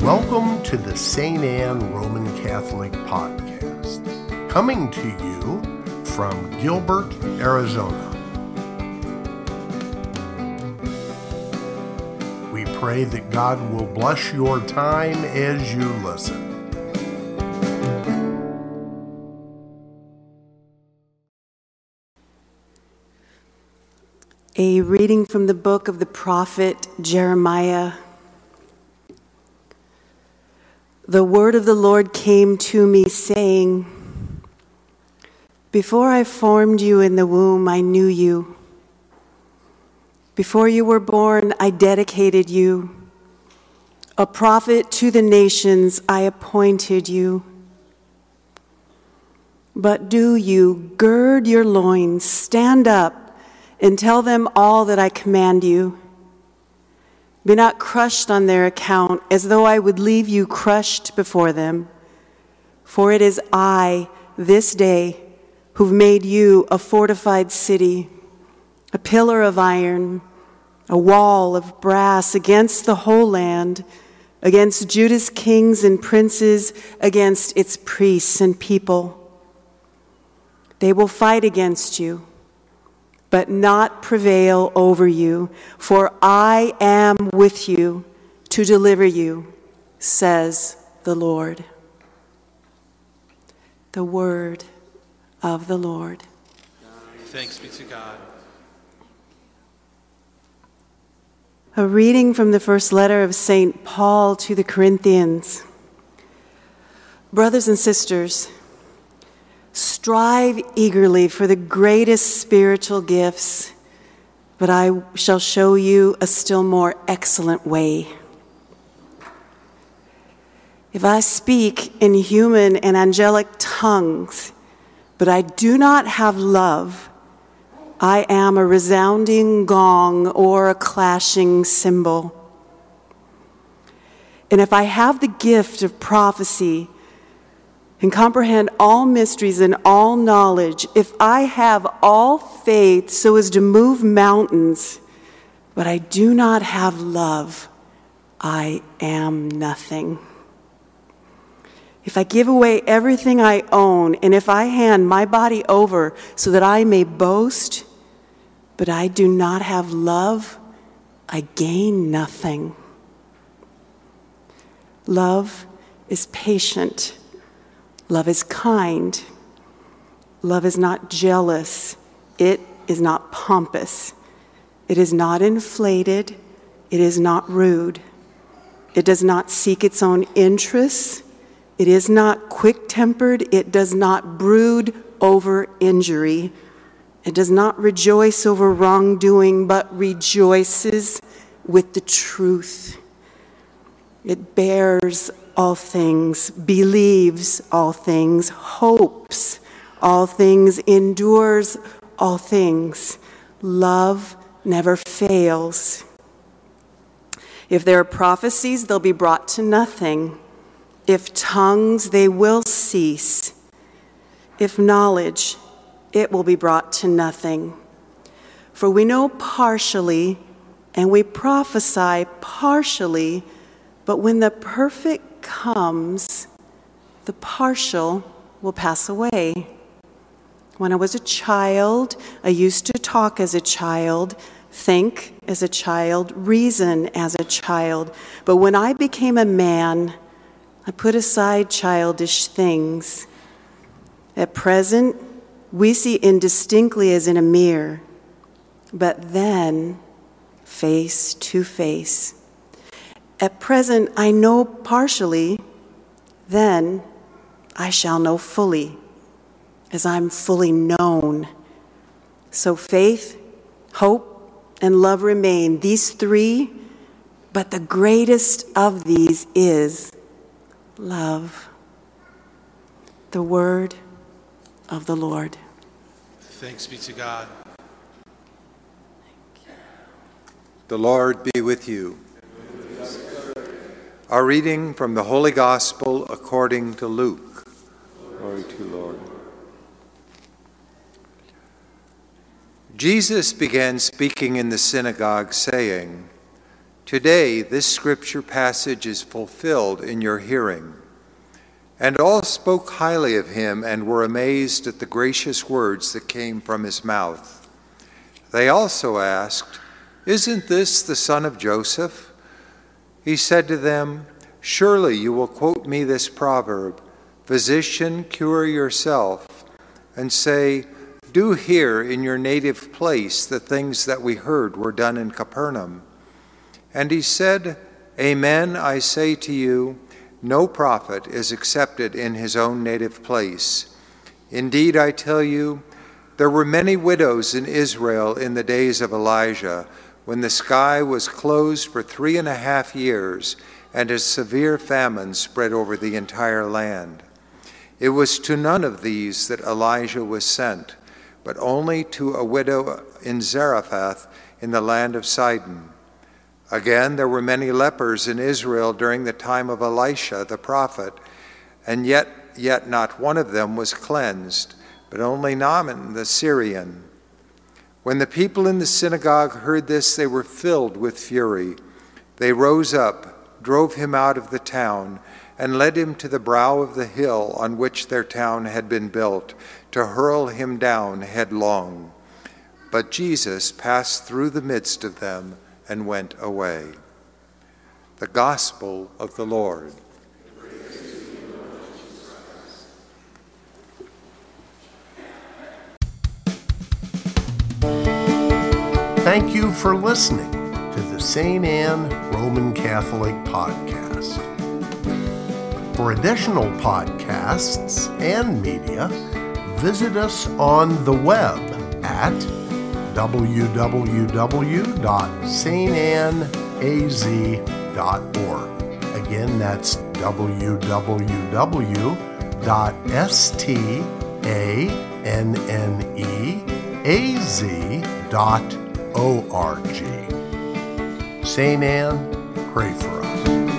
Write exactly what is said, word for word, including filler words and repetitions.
Welcome to the Saint Anne Roman Catholic Podcast, coming to you from Gilbert, Arizona. We pray that God will bless your time as you listen. A reading from the book of the prophet Jeremiah. The word of the Lord came to me, saying, Before I formed you in the womb, I knew you. Before you were born, I dedicated you. A prophet to the nations, I appointed you. But do you gird your loins, stand up, and tell them all that I command you. Be not crushed on their account, as though I would leave you crushed before them. For it is I, this day, who've made you a fortified city, a pillar of iron, a wall of brass against the whole land, against Judah's kings and princes, against its priests and people. They will fight against you, but not prevail over you, for I am with you to deliver you, says the Lord. The word of the Lord. Thanks be to God. A reading from the first letter of Saint Paul to the Corinthians. Brothers and sisters, strive eagerly for the greatest spiritual gifts, but I shall show you a still more excellent way. If I speak in human and angelic tongues, but I do not have love, I am a resounding gong or a clashing cymbal. And if I have the gift of prophecy and comprehend all mysteries and all knowledge, if I have all faith so as to move mountains, but I do not have love, I am nothing. If I give away everything I own, and if I hand my body over so that I may boast, but I do not have love, I gain nothing. Love is patient. Love is kind. Love is not jealous. It is not pompous. It is not inflated. It is not rude. It does not seek its own interests. It is not quick-tempered. It does not brood over injury. It does not rejoice over wrongdoing, but rejoices with the truth. It bears all things, believes all things, hopes all things, endures all things. Love never fails. If there are prophecies, they'll be brought to nothing. If tongues, they will cease. If knowledge, it will be brought to nothing. For we know partially, and we prophesy partially, but when the perfect comes, the partial will pass away. When I was a child, I used to talk as a child, think as a child, reason as a child. But when I became a man, I put aside childish things. At present, we see indistinctly as in a mirror, but then face to face. At present, I know partially, then I shall know fully, as I'm fully known. So faith, hope, and love remain, these three, but the greatest of these is love. The word of the Lord. Thanks be to God. The Lord be with you. Our reading from the Holy Gospel according to Luke. Glory to you, Lord. Jesus began speaking in the synagogue, saying, Today, this scripture passage is fulfilled in your hearing." And all spoke highly of him and were amazed at the gracious words that came from his mouth. They also asked, "Isn't this the son of Joseph?" He said to them, "Surely you will quote me this proverb, 'Physician, cure yourself,' and say, 'Do here in your native place the things that we heard were done in Capernaum.' And he said, 'Amen, I say to you, no prophet is accepted in his own native place. Indeed, I tell you, there were many widows in Israel in the days of Elijah, when the sky was closed for three and a half years, and a severe famine spread over the entire land. It was to none of these that Elijah was sent, but only to a widow in Zarephath in the land of Sidon. Again, there were many lepers in Israel during the time of Elisha the prophet, and yet, yet not one of them was cleansed, but only Naaman the Syrian. When the people in the synagogue heard this, they were filled with fury. They rose up, drove him out of the town, and led him to the brow of the hill on which their town had been built, to hurl him down headlong. But Jesus passed through the midst of them and went away. The Gospel of the Lord. Thank you for listening to the Saint Anne Roman Catholic Podcast. For additional podcasts and media, visit us on the web at w w w dot s t anne a z dot org. Again, that's w w w dot s t a n n e a z dot org. Saint Anne, pray for us.